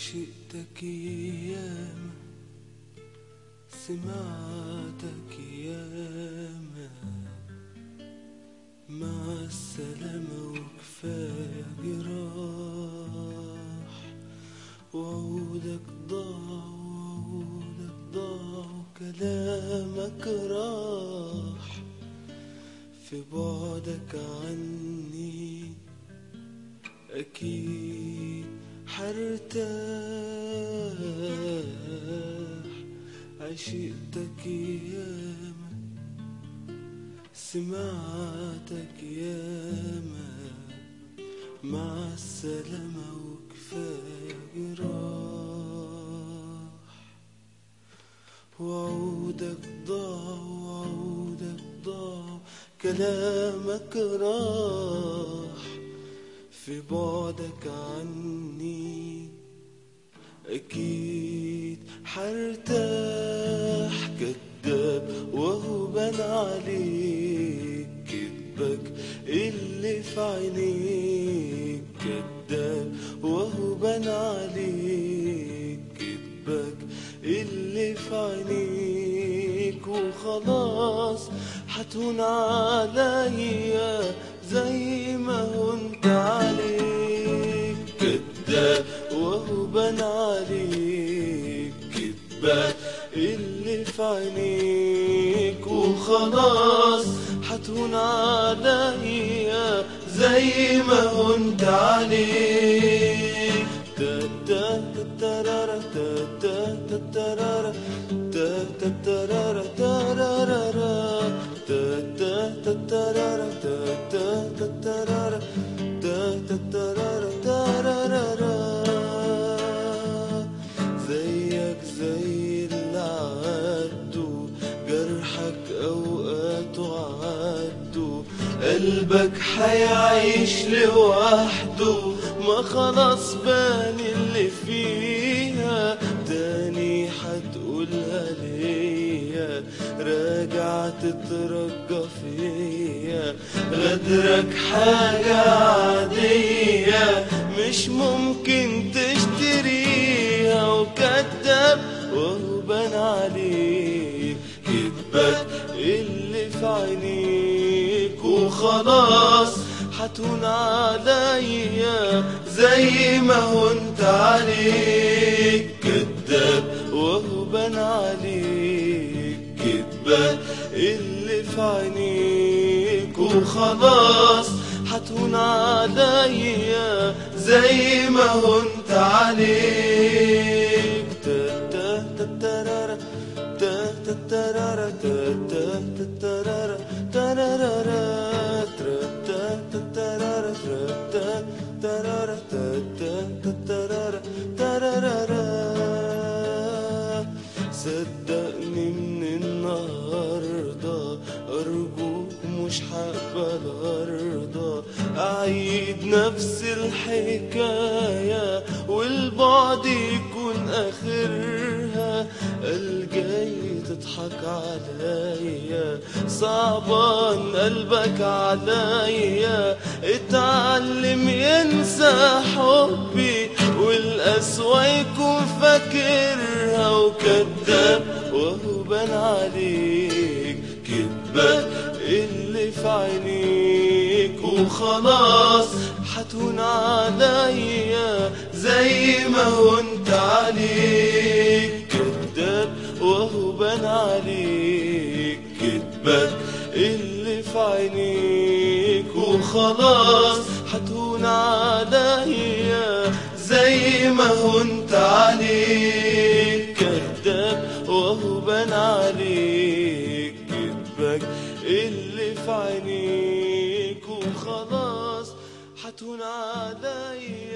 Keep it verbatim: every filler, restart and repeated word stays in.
عشقتك ياما، سمعتك ياما، مع السلامة وكفاية جراح. وعودك ضاع وعودك ضاع وكلامك راح، في بعدك عني أكيد حرتاح. عشقتك ياما، سمعتك ياما، مع السلامة وكفاية جراح. وعودك ضاع وعودك ضاع كلامك راح، في بعدك عني أكيد حرتاح. كداب وهو بان عليك كدبك اللي في عينيك، كداب وهو بان عليك كدبك اللي في عينيك. وخلاص حتهون عليا زي ما هنت عليك، كداب وهو بان عليك كدبك اللي في عينيك. وخلاص حتهون عليا زي ما هنت عليك. تا تا تترارا تا تا تترارا تا تترارا ترارا تا تا تترارا تا تا تترارا تا تترارا ترارا. زيك زي اللي عدوا جرحك اوقاته عدوا، قلبك حيعيش لوحده. ما خلاص بان اللي فيها تاني حتقولها ليا، راجع تترجى فيا. غدرك حاجة عادية مش ممكن تشتريها، وكداب وهو بان عليك كدبك اللي في عينيك. وخلاص حتهون عليا زي ما هنت عليك، كداب وهو بان عليك كدبك اللي في عينيك. وخلاص حتهون عليا زي ما هنت عليك. تا تا تترارا تا تترارا تا تا تترارا ترارا تا تترارا تا تترارا تا تترارا ترارا. صدقني من النهارده أرجوك مش هقبل أرضى أعيد نفس الحكاية، والبعد يكون آخرها. الجاي تضحك عليا، صعبان قلبك عليا. اتعلم ينسى حبي والقسوة يكون فاكرها، وكداب وهو بان عليك كدبك اللي في عينيك. وخلاص حتهون عليا زي ما هنت عليك، كداب وهو بان عليك كدبك اللي في عينيك. وخلاص حتهون عليا زي ما هنت عليك، كداب وهو بان عليك كدبك اللي في عينيك. وخلاص حتهون عليا